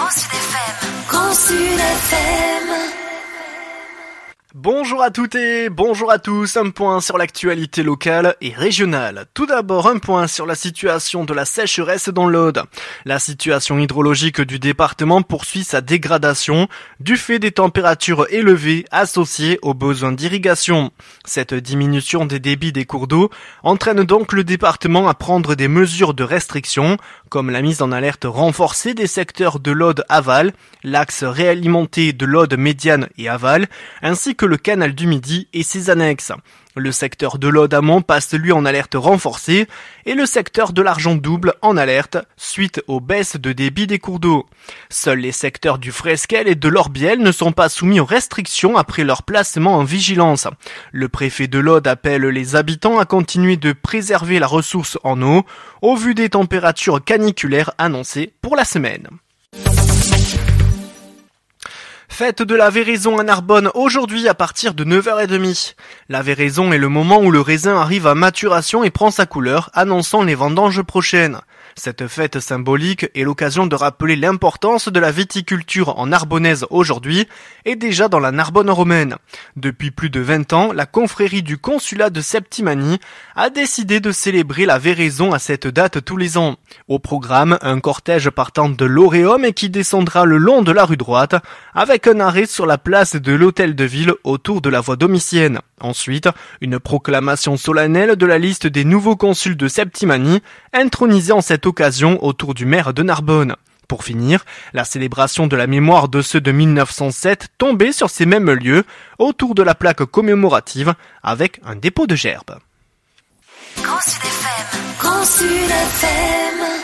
Grand Sud FM. Grand Sud FM. Bonjour à toutes et bonjour à tous, un point sur l'actualité locale et régionale. Tout d'abord, un point sur la situation de la sécheresse dans l'Aude. La situation hydrologique du département poursuit sa dégradation du fait des températures élevées associées aux besoins d'irrigation. Cette diminution des débits des cours d'eau entraîne donc le département à prendre des mesures de restriction, comme la mise en alerte renforcée des secteurs de l'Aude aval, l'axe réalimenté de l'Aude médiane et aval, ainsi que le canal du Midi et ses annexes. Le secteur de l'Aude amont passe lui en alerte renforcée et le secteur de l'Argent double en alerte suite aux baisses de débit des cours d'eau. Seuls les secteurs du Fresquel et de l'Orbiel ne sont pas soumis aux restrictions après leur placement en vigilance. Le préfet de l'Aude appelle les habitants à continuer de préserver la ressource en eau au vu des températures caniculaires annoncées pour la semaine. Fête de la véraison à Narbonne aujourd'hui à partir de 9h30. La véraison est le moment où le raisin arrive à maturation et prend sa couleur, annonçant les vendanges prochaines. Cette fête symbolique est l'occasion de rappeler l'importance de la viticulture en narbonnaise aujourd'hui et déjà dans la Narbonne romaine. Depuis plus de 20 ans, la confrérie du consulat de Septimanie a décidé de célébrer la véraison à cette date tous les ans. Au programme, un cortège partant de l'Auréum et qui descendra le long de la rue droite avec un arrêt sur la place de l'hôtel de ville autour de la voie domitienne. Ensuite, une proclamation solennelle de la liste des nouveaux consuls de Septimanie, intronisés en cette occasion autour du maire de Narbonne. Pour finir, la célébration de la mémoire de ceux de 1907 tombée sur ces mêmes lieux, autour de la plaque commémorative, avec un dépôt de gerbes. Grand Sud FM. Grand Sud FM.